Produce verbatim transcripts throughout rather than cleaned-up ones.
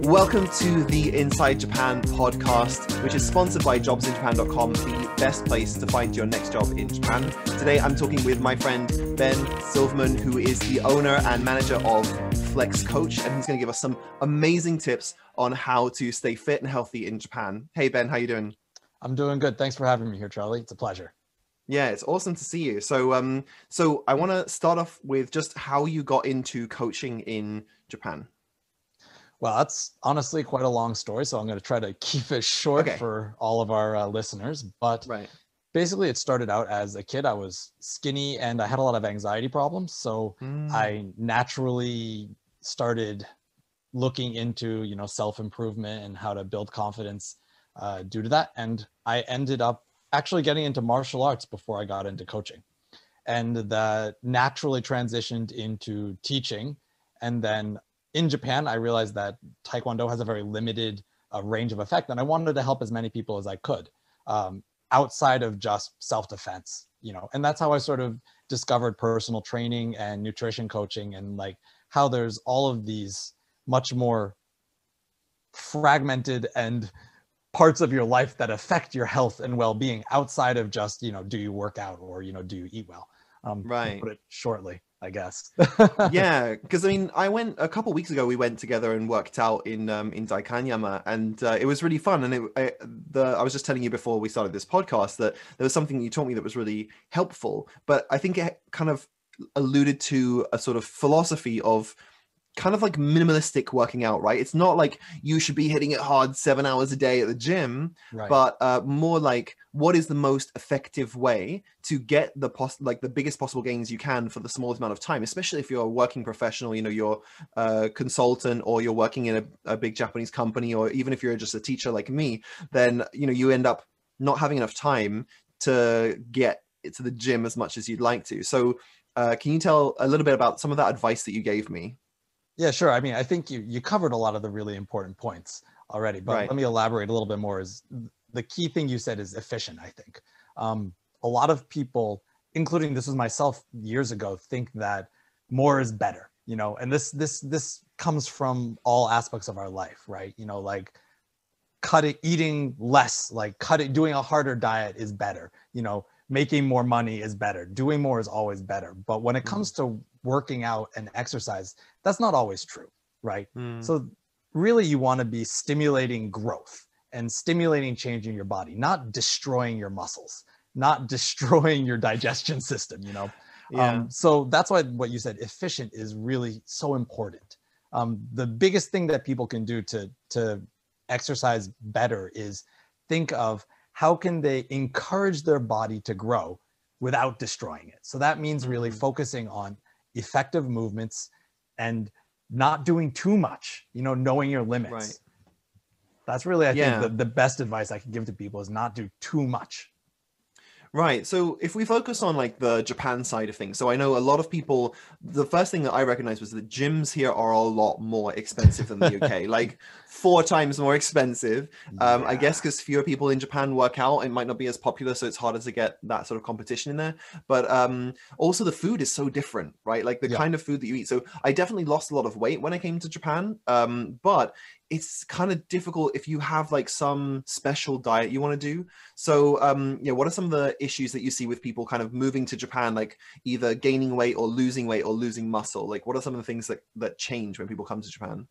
Welcome to the Inside Japan podcast, which is sponsored by jobs in japan dot com, the best place to find your next job in Japan. Today, I'm talking with my friend Ben Silverman, who is the owner and manager of Flex Coach, and he's going to give us some amazing tips on how to stay fit and healthy in Japan. Hey, Ben, how you doing? I'm doing good. Thanks for having me here, Charlie. It's a pleasure. Yeah, it's awesome to see you. So, um, so I want to start off with just how you got into coaching in Japan. Well, that's honestly quite a long story, so I'm going to try to keep it short Okay. for all of our uh, listeners. But Right. basically, it started out as a kid. I was skinny and I had a lot of anxiety problems. So Mm. I naturally started looking into, you know, self-improvement and how to build confidence uh, due to that. And I ended up actually getting into martial arts before I got into coaching. And that naturally transitioned into teaching. And then in Japan, I realized that Taekwondo has a very limited uh, range of effect, and I wanted to help as many people as I could um, outside of just self-defense, you know. And that's how I sort of discovered personal training and nutrition coaching, and like how there's all of these much more fragmented and parts of your life that affect your health and well-being outside of just, you know, do you work out or, you know, do you eat well? Um, Right. Put it shortly, I guess. Yeah, because I mean, I went a couple weeks ago. We went together and worked out in um, in Daikanyama, and uh, it was really fun. And it, I, the I was just telling you before we started this podcast that there was something you taught me that was really helpful. But I think it kind of alluded to a sort of philosophy of kind of like minimalistic working out, right? It's not like you should be hitting it hard seven hours a day at the gym, Right. but uh, more like what is the most effective way to get the pos- like the biggest possible gains you can for the smallest amount of time, especially if you're a working professional, you know, you're a consultant or you're working in a, a big Japanese company, or even if you're just a teacher like me, then, you know, you end up not having enough time to get to the gym as much as you'd like to. So uh, can you tell a little bit about some of that advice that you gave me? Yeah, sure. I mean, I think you you covered a lot of the really important points already, but Right. let me elaborate a little bit more. Is the key thing you said is efficient, I think. Um, a lot of people, including this was myself years ago, think that more is better, you know, and this this this comes from all aspects of our life, right? You know, like cutting, eating less, like cutting, doing a harder diet is better, you know, making more money is better, doing more is always better. But when it comes to working out and exercise, that's not always true, right? Mm. So really you want to be stimulating growth and stimulating change in your body, not destroying your muscles, not destroying your digestion system, you know? Yeah. Um, so that's why what you said, efficient, is really so important. Um, the biggest thing that people can do to, to exercise better is think of how can they encourage their body to grow without destroying it. So that means really Mm. focusing on effective movements and not doing too much, you know, knowing your limits. Right. That's really, I Yeah. think, the, the best advice I can give to people is not do too much. Right. So if we focus on like the Japan side of things, so I know a lot of people, the first thing that I recognized was that gyms here are a lot more expensive than the U K, like four times more expensive. Um, I Yeah. guess because fewer people in Japan work out, it might not be as popular, so it's harder to get that sort of competition in there. But um, also the food is so different, right? Like the Yeah. kind of food that you eat. So I definitely lost a lot of weight when I came to Japan, um, but it's kind of difficult if you have like some special diet you want to do. So, um, yeah, what are some of the issues that you see with people kind of moving to Japan, like either gaining weight or losing weight or losing muscle? Like, what are some of the things that, that change when people come to Japan?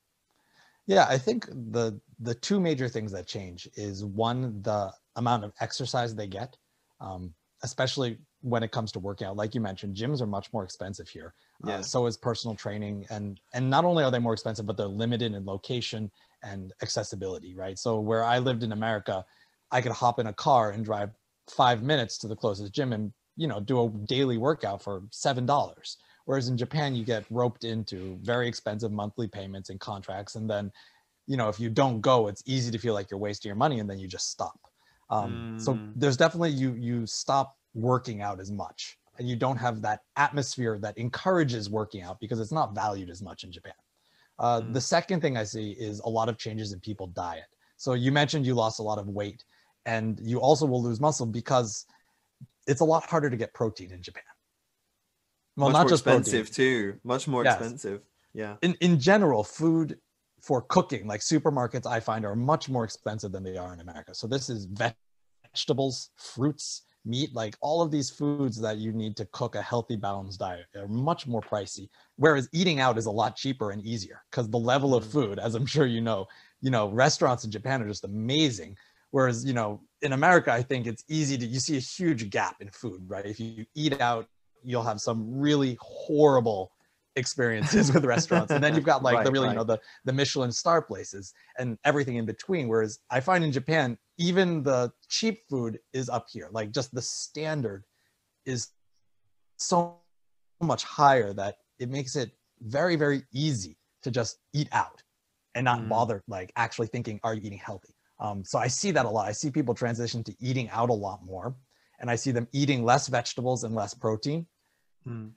Yeah, I think the the two major things that change is one, the amount of exercise they get, um, especially when it comes to working out. Like you mentioned, gyms are much more expensive here. Yeah. Uh, so is personal training, and and not only are they more expensive, but they're limited in location and accessibility, right? So where I lived in America, I could hop in a car and drive five minutes to the closest gym and, you know, do a daily workout for seven dollars. Whereas in Japan, you get roped into very expensive monthly payments and contracts. And then, you know, if you don't go, it's easy to feel like you're wasting your money, and then you just stop. Um, Mm. So there's definitely, you, you stop working out as much, and you don't have that atmosphere that encourages working out because it's not valued as much in Japan. Uh, Mm. The second thing I see is a lot of changes in people's diet. So you mentioned you lost a lot of weight, and you also will lose muscle because it's a lot harder to get protein in Japan. Well, Much not more just expensive protein. too. Much more Yes. expensive. Yeah. In in general, food for cooking, like supermarkets, I find are much more expensive than they are in America. So this is vegetables, fruits, meat, like all of these foods that you need to cook a healthy, balanced diet are much more pricey. Whereas eating out is a lot cheaper and easier because the level of food, as I'm sure you know, you know, restaurants in Japan are just amazing. Whereas, you know, in America, I think it's easy to, you see a huge gap in food, right? If you eat out, you'll have some really horrible experiences with restaurants. And then you've got like Right, the really, right. you know, the, the Michelin star places and everything in between. Whereas I find in Japan, even the cheap food is up here. Like just the standard is so much higher that it makes it very, very easy to just eat out and not Mm. bother like actually thinking, are you eating healthy? Um, so I see that a lot. I see people transition to eating out a lot more, and I see them eating less vegetables and less protein, Mm.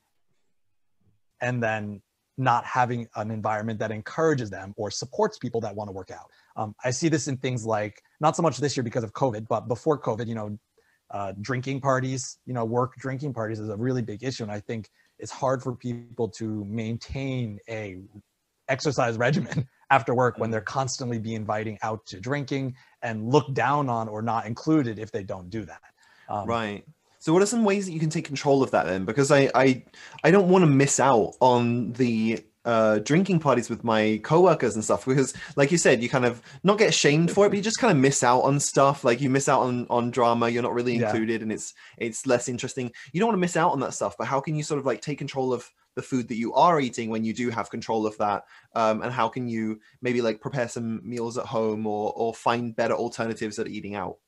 and then not having an environment that encourages them or supports people that want to work out. Um, I see this in things like, not so much this year because of COVID, but before COVID, you know, uh, drinking parties, you know, work drinking parties is a really big issue. And I think it's hard for people to maintain a exercise regimen after work when they're constantly be inviting out to drinking and looked down on or not included if they don't do that. Um, Right. So what are some ways that you can take control of that then? Because I I, I don't want to miss out on the uh, drinking parties with my coworkers and stuff, because like you said, you kind of not get shamed for it, but you just kind of miss out on stuff. Like you miss out on, on drama. You're not really Yeah. included, and it's it's less interesting. You don't want to miss out on that stuff, but how can you sort of like take control of the food that you are eating when you do have control of that? Um, and how can you maybe like prepare some meals at home or or find better alternatives at eating out?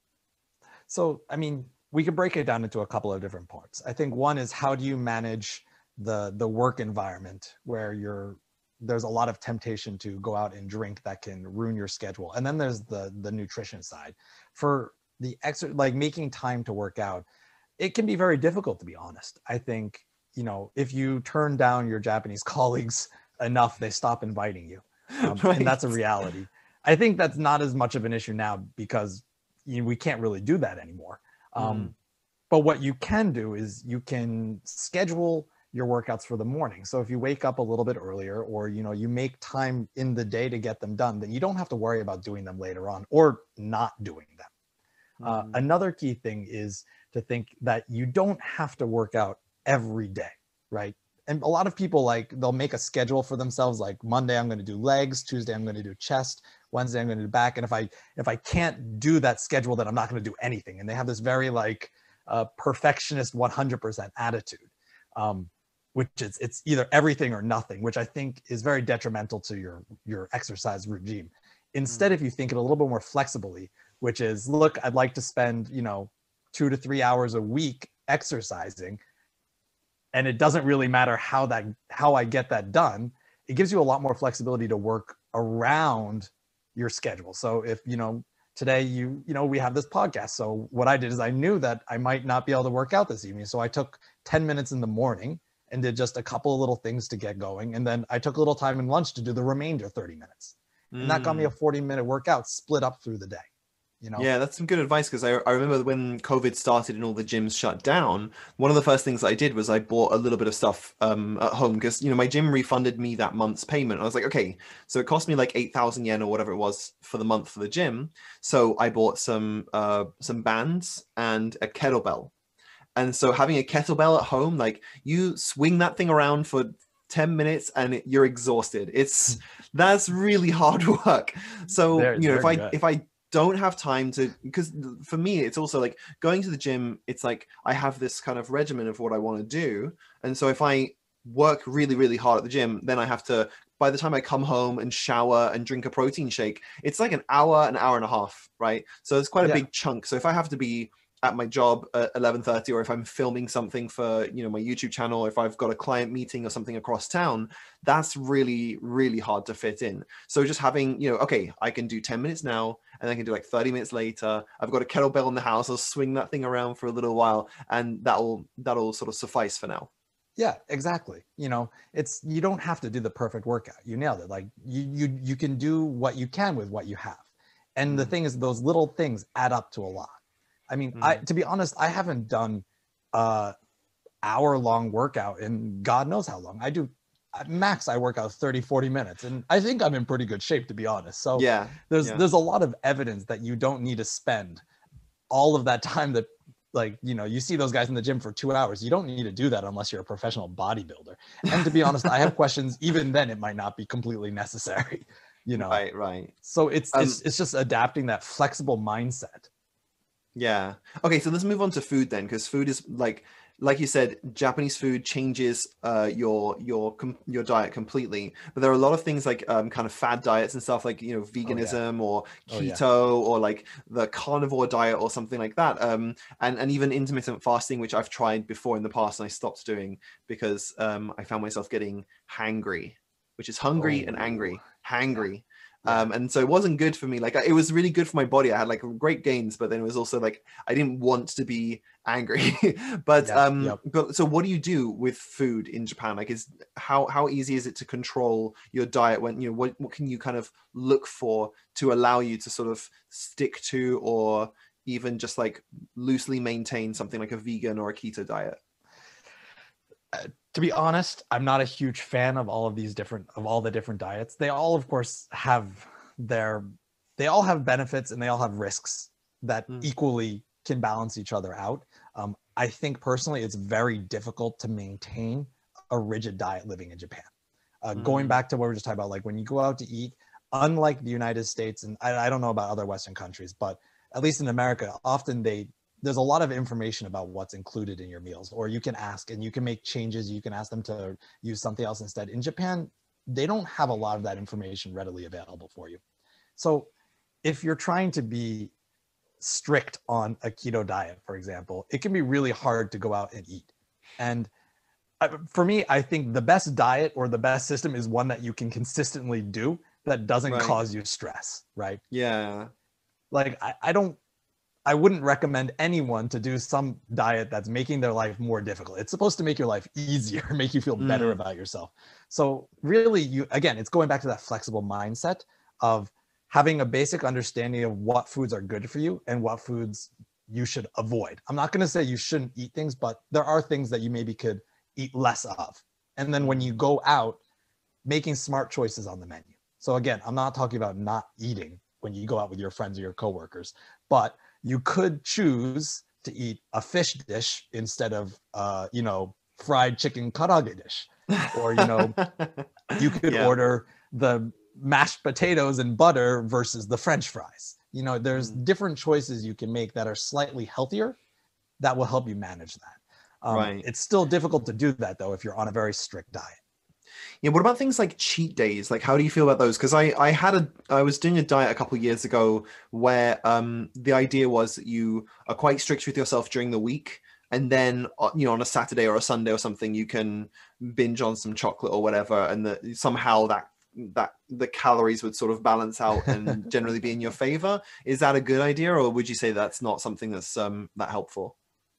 So, I mean, we could break it down into a couple of different parts. I think one is, how do you manage the the work environment where you're there's a lot of temptation to go out and drink that can ruin your schedule. And then there's the the nutrition side. For the extra, like making time to work out, it can be very difficult, to be honest. I think, you know, if you turn down your Japanese colleagues enough, they stop inviting you. Um, Right. And that's a reality. I think that's not as much of an issue now because you know, we can't really do that anymore. Um, Mm. But what you can do is you can schedule your workouts for the morning. So if you wake up a little bit earlier, or you know you make time in the day to get them done, then you don't have to worry about doing them later on or not doing them. Uh, Mm. another key thing is to think that you don't have to work out every day, right? And a lot of people, like, they'll make a schedule for themselves, like Monday I'm going to do legs, Tuesday I'm going to do chest, Wednesday I'm going to do back. And if I if I can't do that schedule, then I'm not going to do anything. And they have this very like uh, perfectionist one hundred percent attitude, um, which is it's either everything or nothing, which I think is very detrimental to your your exercise regime. Instead, Mm. if you think it a little bit more flexibly, which is, look, I'd like to spend, you know, two to three hours a week exercising, and it doesn't really matter how that how I get that done. It gives you a lot more flexibility to work around your schedule. So if, you know, today you, you know, we have this podcast. So what I did is I knew that I might not be able to work out this evening. So I took ten minutes in the morning and did just a couple of little things to get going. And then I took a little time in lunch to do the remainder thirty minutes. And that got me a forty minute workout split up through the day. You know? Yeah, that's some good advice, because I, I remember when COVID started and all the gyms shut down, one of the first things I did was I bought a little bit of stuff um, at home, because, you know, my gym refunded me that month's payment. I was like, okay, so it cost me like eight thousand yen or whatever it was for the month for the gym. So I bought some uh, some bands and a kettlebell. And so having a kettlebell at home, like you swing that thing around for ten minutes and it, you're exhausted. It's that's really hard work. So, There- you know, if very I good. if I don't have time to, because for me it's also like going to the gym, it's like I have this kind of regimen of what I want to do, and so if I work really really hard at the gym, then I have to, by the time I come home and shower and drink a protein shake, it's like an hour an hour and a half, right? So it's quite a Yeah. big chunk. So if I have to be at my job at eleven thirty, or if I'm filming something for, you know, my YouTube channel, if I've got a client meeting or something across town, that's really, really hard to fit in. So just having, you know, okay, I can do ten minutes now, and I can do like thirty minutes later. I've got a kettlebell in the house. I'll swing that thing around for a little while, and that'll, that'll sort of suffice for now. Yeah, exactly. You know, it's, you don't have to do the perfect workout. You nailed it. Like you, you, you can do what you can with what you have. And the Mm. thing is, those little things add up to a lot. I mean, I, Mm. to be honest, I haven't done a hour long workout in God knows how long. I do at max I work out thirty, forty minutes, and I think I'm in pretty good shape, to be honest. So Yeah. there's Yeah. there's a lot of evidence that you don't need to spend all of that time that, like, you know, you see those guys in the gym for two hours. You don't need to do that unless you're a professional bodybuilder. And to be honest, I have questions. Even then, it might not be completely necessary, you know? Right, right. So it's, Um, it's, it's just adapting that flexible mindset. Yeah. Okay, so let's move on to food then, because food is like, like you said, Japanese food changes uh, your your com- your diet completely. But there are a lot of things like um, kind of fad diets and stuff, like you know veganism or Oh, yeah. keto or like the carnivore diet or something like that. Um, and and even intermittent fasting, which I've tried before in the past and I stopped doing because um, I found myself getting hangry, which is hungry and angry, Oh, hangry. yeah. Um, and so it wasn't good for me. Like it was really good for my body. I had like great gains, but then it was also like I didn't want to be angry. but Yeah, um, yep. but so what do you do with food in Japan? Like, is how how easy is it to control your diet when you know what what can you kind of look for to allow you to sort of stick to or even just like loosely maintain something like a vegan or a keto diet? Uh, to be honest, I'm not a huge fan of all of these different of all the different diets. They all, of course, have their they all have benefits and they all have risks that Mm. equally can balance each other out. Um, I think personally, it's very difficult to maintain a rigid diet living in Japan. Uh, Mm. Going back to what we were just talking about, like when you go out to eat, unlike the United States, and I, I don't know about other Western countries, but at least in America, often they there's a lot of information about what's included in your meals, or you can ask and you can make changes. You can ask them to use something else instead. In Japan, they don't have a lot of that information readily available for you. So if you're trying to be strict on a keto diet, for example, it can be really hard to go out and eat. And for me, I think the best diet or the best system is one that you can consistently do that doesn't Right. cause you stress, right? Yeah. Like I, I don't I wouldn't recommend anyone to do some diet that's making their life more difficult. It's supposed to make your life easier, make you feel better Mm. about yourself. So really, you again, it's going back to that flexible mindset of having a basic understanding of what foods are good for you and what foods you should avoid. I'm not going to say you shouldn't eat things, but there are things that you maybe could eat less of. And then when Mm. you go out, making smart choices on the menu. So again, I'm not talking about not eating when you go out with your friends or your coworkers, but you could choose to eat a fish dish instead of, uh, you know, fried chicken karaage dish, or you know, you could Yeah. order the mashed potatoes and butter versus the French fries. You know, there's Mm. different choices you can make that are slightly healthier that will help you manage that. Um, Right. It's still difficult to do that though if you're on a very strict diet. Yeah, what about things like cheat days? Like, how do you feel about those? Because I, I had a, I was doing a diet a couple of years ago where um, the idea was that you are quite strict with yourself during the week, and then uh, you know on a Saturday or a Sunday or something, you can binge on some chocolate or whatever, and that somehow that that the calories would sort of balance out and generally be in your favor. Is that a good idea, or would you say that's not something that's um, that helpful?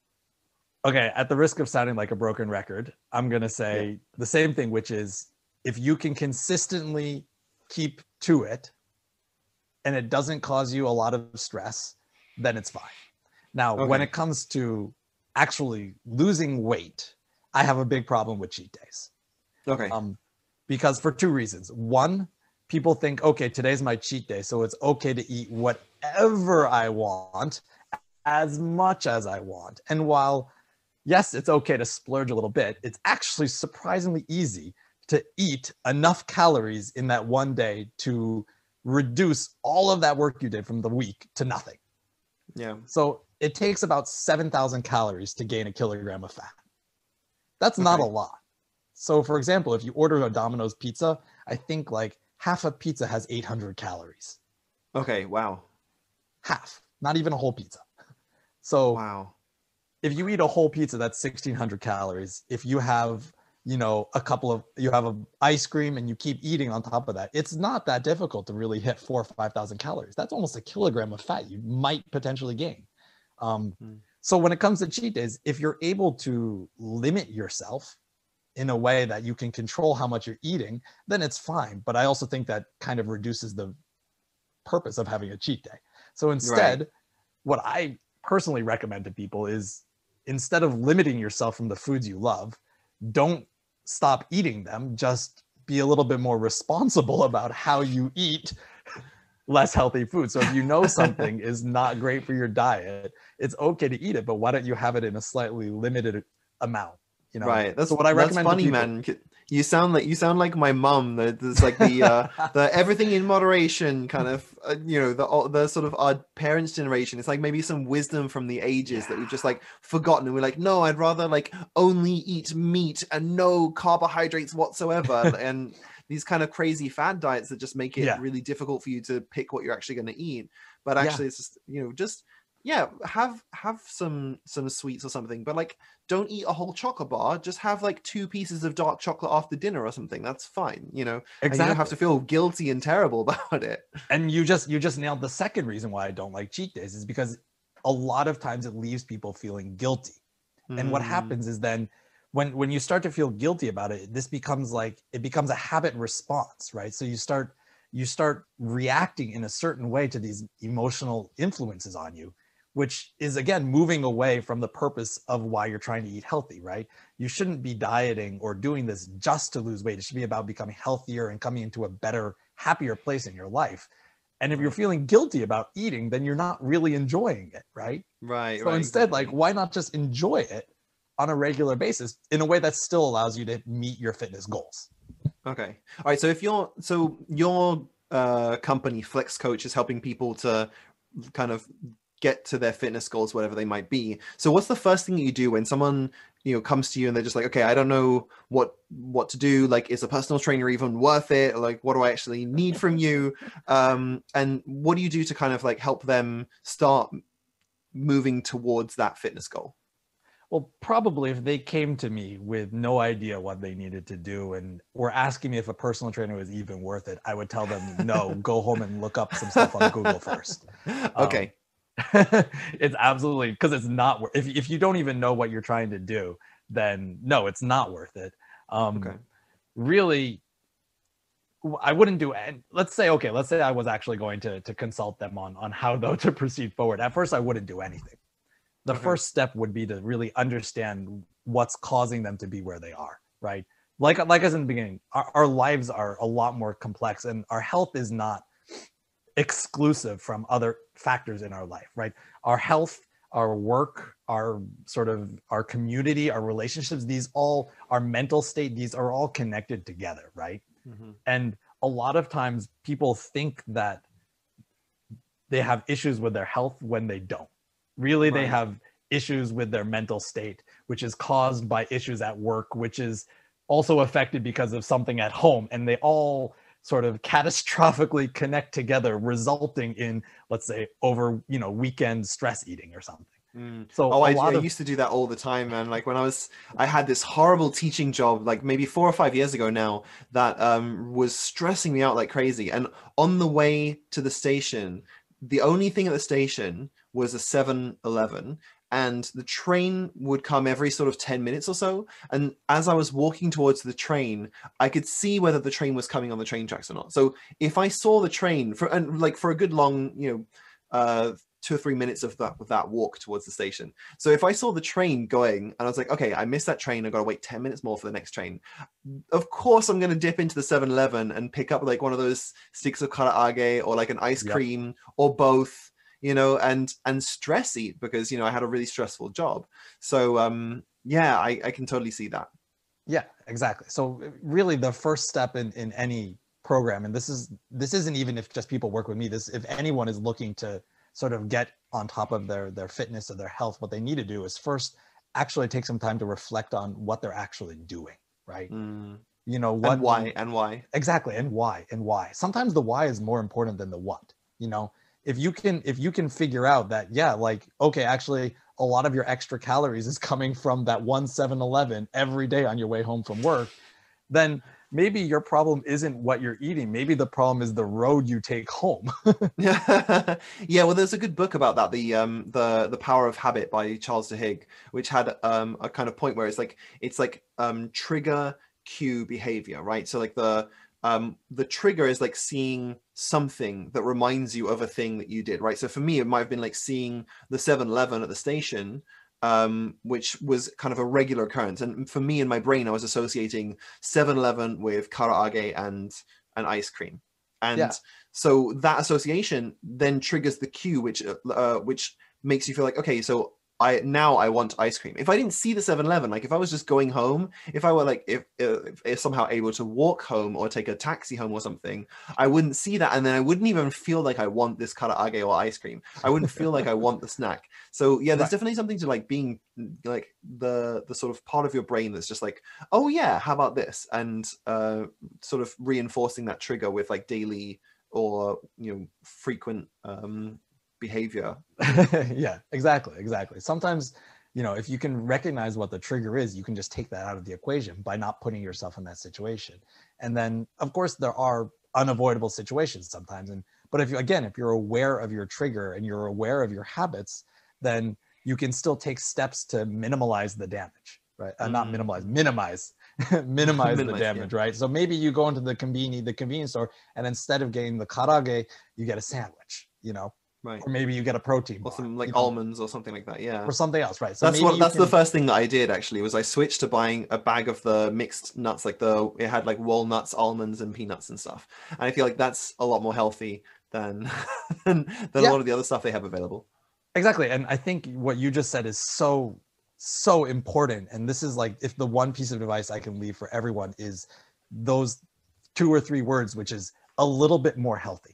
Okay, at the risk of sounding like a broken record, I'm going to say Yeah. the same thing, which is if you can consistently keep to it and it doesn't cause you a lot of stress, then it's fine. Now, when Okay. it comes to actually losing weight, I have a big problem with cheat days. Okay. Um, because for two reasons. One, people think, okay, today's my cheat day, so it's okay to eat whatever I want, as much as I want. And while yes, it's okay to splurge a little bit, it's actually surprisingly easy to eat enough calories in that one day to reduce all of that work you did from the week to nothing. Yeah. So it takes about seven thousand calories to gain a kilogram of fat. That's not Okay. a lot. So for example, if you order a Domino's pizza, I think like half a pizza has eight hundred calories. Okay. Wow. Half, not even a whole pizza. So Wow. if you eat a whole pizza, that's sixteen hundred calories. If you have, you know, a couple of, you have a ice cream and you keep eating on top of that, it's not that difficult to really hit four or five thousand calories. That's almost a kilogram of fat you might potentially gain. Um, Mm. so when it comes to cheat days, if you're able to limit yourself in a way that you can control how much you're eating, then it's fine. But I also think that kind of reduces the purpose of having a cheat day. So instead, Right. what I personally recommend to people is instead of limiting yourself from the foods you love, don't stop eating them, just be a little bit more responsible about how you eat less healthy food. So if you know something is not great for your diet, it's okay to eat it, but why don't you have it in a slightly limited amount? You know, Right. That's so what I that's recommend to funny, people, man. You sound like you sound like my mum. The- There's like the uh, the everything in moderation kind of uh, you know the all- the sort of our parents' generation. It's like maybe some wisdom from the ages that we've just like forgotten, and we're like, no, I'd rather like only eat meat and no carbohydrates whatsoever, and these kind of crazy fad diets that just make it yeah, really difficult for you to pick what you're actually going to eat. But yeah, actually, it's just you know just yeah have have some some sweets or something, but like don't eat a whole chocolate bar, just have like two pieces of dark chocolate after dinner or something. That's fine, you know, and you don't have to exactly. feel guilty and terrible about it. And you just you just nailed the second reason why I don't like cheat days, is because a lot of times it leaves people feeling guilty. And what Mm, happens is then when when you start to feel guilty about it, this becomes like it becomes a habit response, right? So you start you start reacting in a certain way to these emotional influences on you, which is again moving away from the purpose of why you're trying to eat healthy, right? You shouldn't be dieting or doing this just to lose weight. It should be about becoming healthier and coming into a better, happier place in your life. And if you're right, feeling guilty about eating, then you're not really enjoying it, right? right, So right, instead, like, exactly. why not just enjoy it on a regular basis in a way that still allows you to meet your fitness goals? Okay, all right. So if you're so your uh company Flex Coach is helping people to kind of get to their fitness goals, whatever they might be. So what's the first thing that you do when someone, you know, comes to you and they're just like, okay, I don't know what what to do. Like, is a personal trainer even worth it? Like, what do I actually need from you? Um, and what do you do to kind of like help them start moving towards that fitness goal? Well, probably if they came to me with no idea what they needed to do and were asking me if a personal trainer was even worth it, I would tell them, no, go home and look up some stuff on Google first. Um, Okay. it's absolutely, because it's not worth, if, if you don't even know what you're trying to do, then no, it's not worth it. Um, Okay. really, I wouldn't do it. Let's say, okay, let's say I was actually going to, to consult them on, on how though to proceed forward. At first, I wouldn't do anything. The Okay. first step would be to really understand what's causing them to be where they are, right? Like, like as in the beginning, our, our lives are a lot more complex and our health is not exclusive from other factors in our life, right? Our health, our work, our sort of our community, our relationships, these all, our mental state, these are all connected together, right? Hmm. And a lot of times people think that they have issues with their health when they don't. Really, they Right. have issues with their mental state, which is caused by issues at work, which is also affected because of something at home. And they all sort of catastrophically connect together, resulting in, let's say, over, you know, weekend stress eating or something. Mm. So Oh, a I, I lot of, used to do that all the time, man. Like when I was, I had this horrible teaching job, like maybe four or five years ago now, that um was stressing me out like crazy. And on the way to the station, the only thing at the station was a Seven Eleven, and the train would come every sort of ten minutes or so. And as I was walking towards the train, I could see whether the train was coming on the train tracks or not. So if I saw the train for, and like for a good long, you know, uh two or three minutes of that of that walk towards the station. So if I saw the train going and I was like, okay, I missed that train, I've got to wait ten minutes more for the next train. Of course, I'm going to dip into the Seven Eleven and pick up like one of those sticks of karaage or like an ice yep. cream or both, you know, and and stress eat because, you know, I had a really stressful job. So um yeah, I, I can totally see that. Yeah, exactly. So really the first step in, in any program, and this is this isn't even if just people work with me, this if anyone is looking to sort of get on top of their their fitness or their health, what they need to do is first actually take some time to reflect on what they're actually doing, right? Mm. You know, And what why? And why? exactly, and why and why. Sometimes the why is more important than the what, you know. If you can if you can figure out that, yeah, like, okay, actually a lot of your extra calories is coming from that one Seven Eleven every day on your way home from work, then maybe your problem isn't what you're eating. Maybe the problem is the road you take home. Yeah, yeah. Well, there's a good book about that, the um the the Power of Habit by Charles Duhigg, which had um a kind of point where it's like it's like um trigger cue behavior, right? So like the um the trigger is like seeing something that reminds you of a thing that you did, right? So for me, it might have been like seeing the Seven Eleven at the station um, which was kind of a regular occurrence. And for me, in my brain, I was associating seven eleven with karaage and and ice cream. And Yeah. so that association then triggers the cue, which uh, which makes you feel like, okay, so I now I want ice cream. If I didn't see the seven eleven, like if I was just going home, if I were like if, if if somehow able to walk home or take a taxi home or something, I wouldn't see that, and then I wouldn't even feel like I want this karaage or ice cream. I wouldn't feel like I want the snack. So yeah, there's Right. definitely something to like being like the the sort of part of your brain that's just like, oh yeah, how about this, and uh, sort of reinforcing that trigger with like daily or you know frequent um, behavior. Yeah, exactly, exactly. Sometimes, you know, if you can recognize what the trigger is, you can just take that out of the equation by not putting yourself in that situation. And then, of course, there are unavoidable situations sometimes. And but if you again, if you're aware of your trigger and you're aware of your habits, then you can still take steps to minimize the damage, right? Uh, not Mm. minimize, minimize, minimize the Minimize, damage, yeah. right? So maybe you go into the convenience, the convenience store, and instead of getting the karaage, you get a sandwich, you know. Right. Or maybe you get a protein Or bar, some like you know, almonds or something like that. Yeah. or something else, right? So That's maybe what you that's can, the first thing that I did actually was I switched to buying a bag of the mixed nuts, like the it had like walnuts, almonds, and peanuts and stuff. And I feel like that's a lot more healthy than than, than a yeah, lot of the other stuff they have available. exactly. And I think what you just said is so, so important. And this is like, if the one piece of advice I can leave for everyone is those two or three words, which is a little bit more healthy.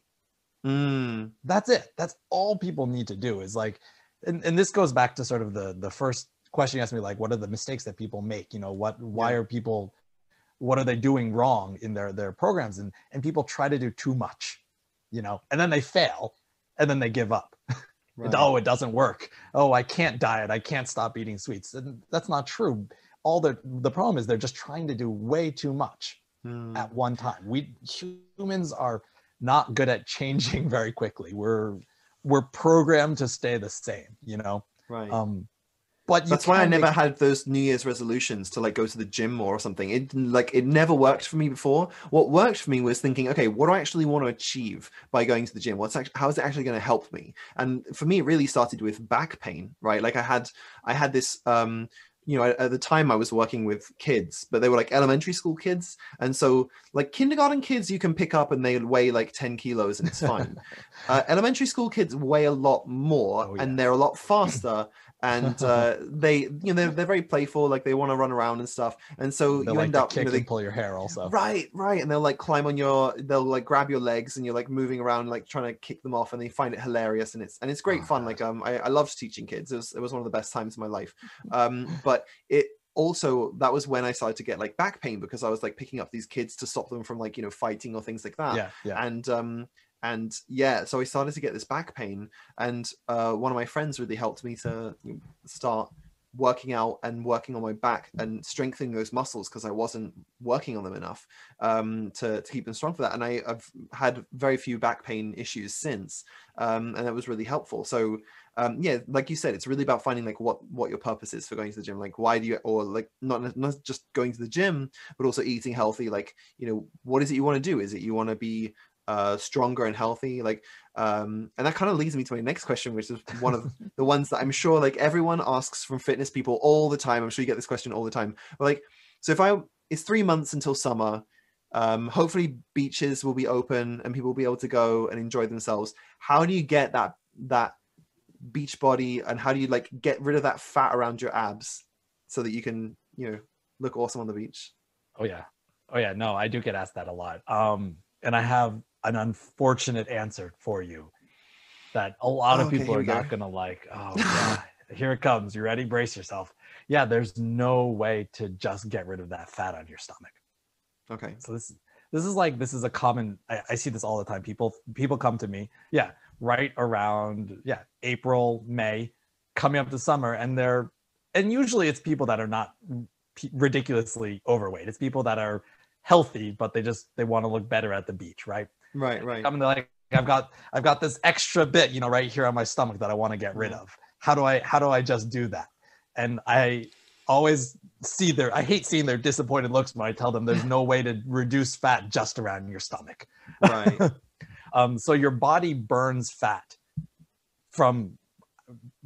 Mm. That's it. That's all people need to do is like, and, and this goes back to sort of the the first question you asked me, like, what are the mistakes that people make? You know, what, why Yeah. are people, what are they doing wrong in their their programs? And and people try to do too much, you know, and then they fail, and then they give up. Right. Oh, it doesn't work. Oh, I can't diet. I can't stop eating sweets. And that's not true. All the the problem is they're just trying to do way too much Mm. at one time. We humans are not good at changing very quickly. We're we're programmed to stay the same, you know. Right. Um, but you That's why I can never make, had those New Year's resolutions to like go to the gym more or something. It like it never worked for me before. What worked for me was thinking, okay, what do I actually want to achieve by going to the gym? What's actually, how is it actually going to help me? And for me, it really started with back pain, right? Like I had I had this um you know, at the time I was working with kids, but they were like elementary school kids. And so like kindergarten kids, you can pick up and they weigh like ten kilos and it's fine. uh, elementary school kids weigh a lot more Oh, yeah. and they're a lot faster. And uh, they, you know, they're, they're very playful, like they want to run around and stuff. And so they you like end to up, kick you know, they, and pull your hair also. right, right. And they'll like climb on your, they'll like grab your legs and you're like moving around, like trying to kick them off and they find it hilarious. And it's, and it's great Oh, fun. God. Like, um, I, I loved teaching kids. It was, it was one of the best times of my life. Um, but it, also that was when I started to get like back pain because I was like picking up these kids to stop them from like you know fighting or things like that. Yeah, yeah. And um and yeah, so I started to get this back pain, and uh one of my friends really helped me to start working out and working on my back and strengthening those muscles because I wasn't working on them enough um to, to keep them strong for that. And I, I've had very few back pain issues since, um and that was really helpful. So Um, yeah, like you said, it's really about finding like what what your purpose is for going to the gym. Like, why do you, or like not not just going to the gym, but also eating healthy. Like, you know, what is it you want to do? Is it you want to be uh, stronger and healthy? Like, um, and that kind of leads me to my next question, which is one of the ones that I'm sure like everyone asks from fitness people all the time. I'm sure you get this question all the time. But like, so if I, it's three months until summer. Um, hopefully beaches will be open and people will be able to go and enjoy themselves. How do you get that that beach body, and how do you like get rid of that fat around your abs so that you can, you know, look awesome on the beach? Oh yeah. Oh yeah. No, I do get asked that a lot. Um, and I have an unfortunate answer for you that a lot Oh, of okay, people here are we go. not gonna like. Oh yeah, here it comes. You ready? Brace yourself. Yeah, there's no way to just get rid of that fat on your stomach. Okay. So this this is like this is a common. I, I see this all the time. People people come to me. Yeah, right around yeah April, May, coming up to summer, and they're and usually it's people that are not p- ridiculously overweight. It's people that are healthy, but they just they want to look better at the beach, right? Right, right. Come and they're like, I've got I've got this extra bit, you know, right here on my stomach that I want to get rid Yeah. of. How do I how do I just do that? And I always see their I hate seeing their disappointed looks when I tell them there's no way to reduce fat just around your stomach. Right. um, so your body burns fat from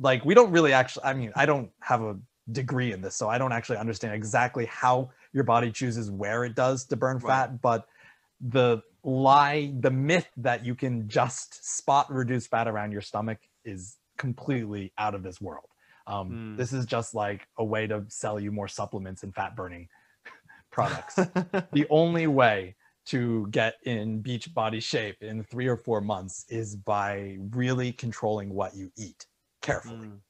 like we don't really actually, I mean, I don't have a degree in this, so I don't actually understand exactly how your body chooses where it does to burn Right. fat, but the lie, the myth that you can just spot reduce fat around your stomach is completely out of this world. Um, Mm. This is just like a way to sell you more supplements and fat burning products. The only way to get in beach body shape in three or four months is by really controlling what you eat carefully. Mm.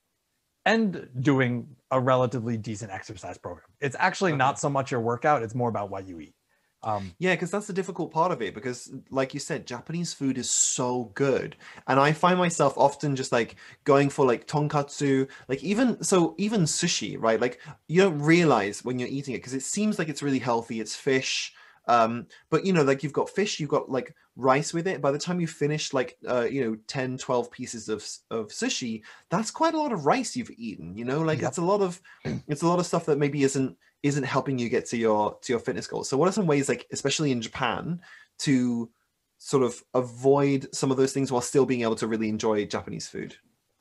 And doing a relatively decent exercise program. It's actually Okay. not so much your workout, it's more about what you eat. Um, Yeah, because that's the difficult part of it. Because, like you said, Japanese food is so good, and I find myself often just like going for like tonkatsu, like even so, even sushi, right? Like you don't realize when you're eating it because it seems like it's really healthy. It's fish, um, but you know, like you've got fish, you've got like rice with it. By the time you finish like uh, you know, ten, twelve pieces of of sushi, that's quite a lot of rice you've eaten. You know, like Yep. it's a lot of it's a lot of stuff that maybe isn't isn't helping you get to your to your fitness goals. So what are some ways, like especially in Japan, to sort of avoid some of those things while still being able to really enjoy Japanese food?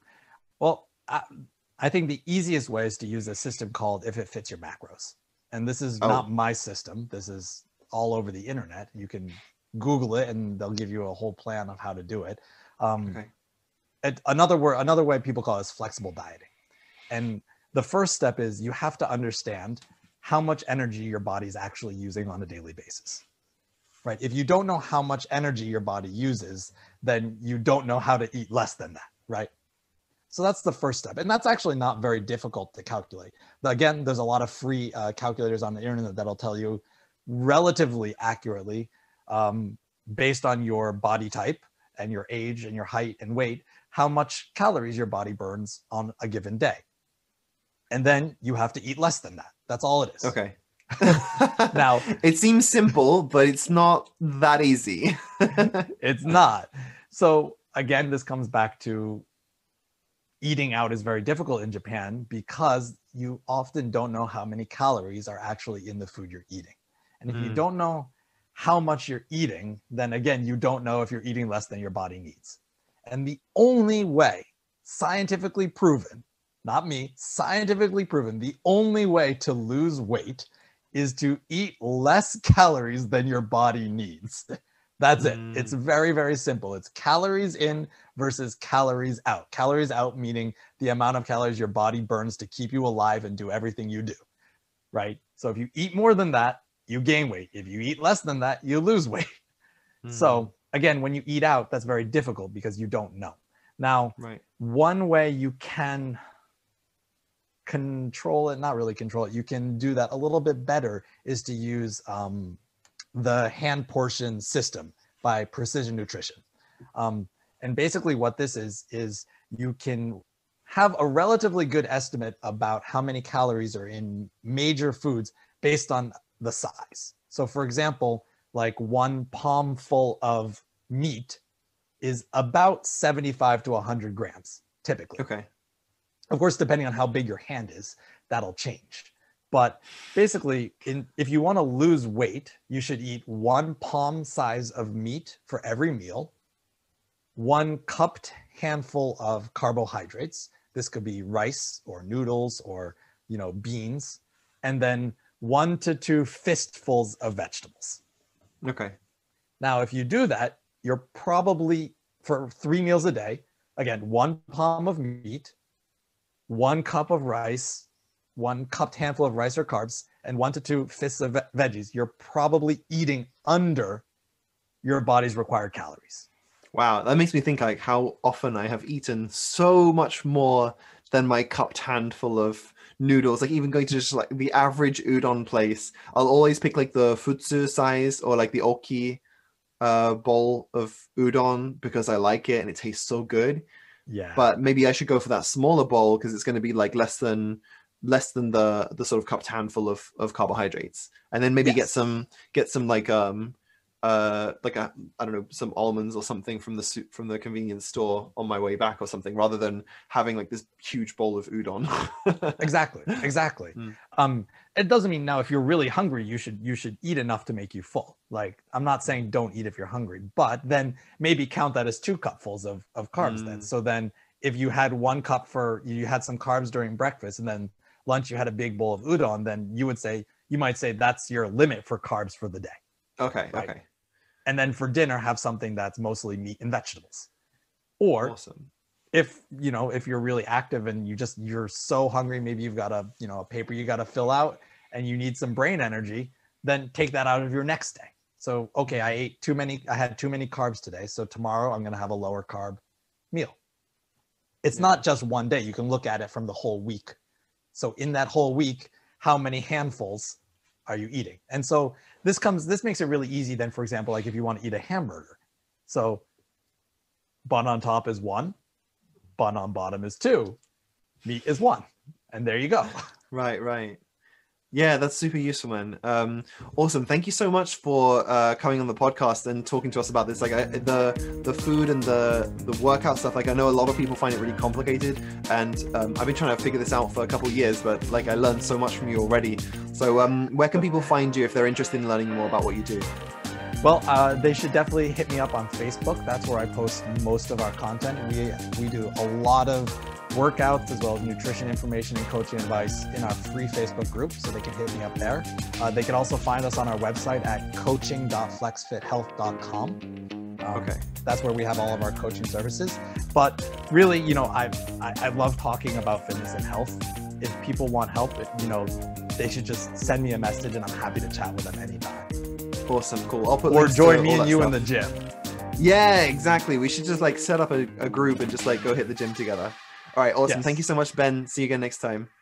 Well, I, I think the easiest way is to use a system called If It Fits Your Macros. And this is Oh. not my system. This is all over the internet. You can Google it and they'll give you a whole plan of how to do it. Um, Okay. it- another word, another way people call it is flexible dieting. And the first step is you have to understand how much energy your body is actually using on a daily basis, right? If you don't know how much energy your body uses, then you don't know how to eat less than that, right? So that's the first step. And that's actually not very difficult to calculate. But again, there's a lot of free uh, calculators on the internet that'll tell you relatively accurately, um, based on your body type and your age and your height and weight, how much calories your body burns on a given day. And then you have to eat less than that. That's all it is. Okay. Now, it seems simple, but it's not that easy. It's not. So again, this comes back to eating out is very difficult in Japan because you often don't know how many calories are actually in the food you're eating. And if you Mm. don't know how much you're eating, then again, you don't know if you're eating less than your body needs. And the only way, scientifically proven, not me, scientifically proven, the only way to lose weight is to eat less calories than your body needs. That's it. Mm. It's very, very simple. It's calories in versus calories out. Calories out meaning the amount of calories your body burns to keep you alive and do everything you do, right? So if you eat more than that, you gain weight. If you eat less than that, you lose weight. Mm. So again, when you eat out, that's very difficult because you don't know. Now, Right. one way you can control it, not really control it, you can do that a little bit better is to use um, the hand portion system by Precision Nutrition. Um, and basically what this is, is you can have a relatively good estimate about how many calories are in major foods based on the size. So for example, like one palm full of meat is about seventy-five to one hundred grams, typically. Okay. Of course, depending on how big your hand is, that'll change. But basically, in, if you want to lose weight, you should eat one palm size of meat for every meal, one cupped handful of carbohydrates. This could be rice or noodles or, you know, beans, and then one to two fistfuls of vegetables. Okay. Now, if you do that, you're probably, for three meals a day, again, one palm of meat, one cup of rice, one cupped handful of rice or carbs, and one to two fists of veggies, you're probably eating under your body's required calories. Wow, that makes me think like how often I have eaten so much more than my cupped handful of noodles. Like even going to just like the average udon place, I'll always pick like the futsu size or like the oki uh, bowl of udon because I like it and it tastes so good. Yeah. But maybe I should go for that smaller bowl because it's going to be like less than less than the the sort of cupped handful of of carbohydrates, and then maybe Yes. get some get some like um uh like a I don't know, some almonds or something from the soup from the convenience store on my way back or something, rather than having like this huge bowl of udon. Exactly. Exactly. Mm. Um, it doesn't mean now if you're really hungry, you should you should eat enough to make you full. Like I'm not saying don't eat if you're hungry, but then maybe count that as two cupfuls of of carbs. Mm. Then so then if you had one cup for, you had some carbs during breakfast, and then lunch you had a big bowl of udon, then you would say, you might say that's your limit for carbs for the day. Okay, right? okay. And then for dinner, have something that's mostly meat and vegetables. Or Awesome. if, you know, if you're really active and you just, you're so hungry, maybe you've got a, you know, a paper you got to fill out and you need some brain energy, then take that out of your next day. So, okay, I ate too many, I had too many carbs today. So tomorrow I'm going to have a lower carb meal. It's Yeah. not just one day. You can look at it from the whole week. So in that whole week, how many handfuls are you eating? And so this comes, this makes it really easy then, for example, like if you want to eat a hamburger. So bun on top is one, bun on bottom is two, meat is one. And there you go. Right, right. Yeah, that's super useful, man. Um, awesome. Thank you so much for uh, coming on the podcast and talking to us about this. Like I, the the food and the the workout stuff. Like I know a lot of people find it really complicated, and um, I've been trying to figure this out for a couple of years. But like I learned so much from you already. So um, where can people find you if they're interested in learning more about what you do? Well, uh, they should definitely hit me up on Facebook. That's where I post most of our content. We we do a lot of workouts as well as nutrition information and coaching advice in our free Facebook group, so they can hit me up there. Uh, they can also find us on our website at coaching dot flex fit health dot com. Um, Okay. That's where we have all of our coaching services. But really, you know, I, I I love talking about fitness and health. If people want help, you know, they should just send me a message, and I'm happy to chat with them anytime. Awesome, cool. I'll put Or links to join all me and that you stuff. in the gym. Yeah, exactly. We should just like set up a, a group and just like go hit the gym together. All right, awesome. Yes. Thank you so much, Ben. See you again next time.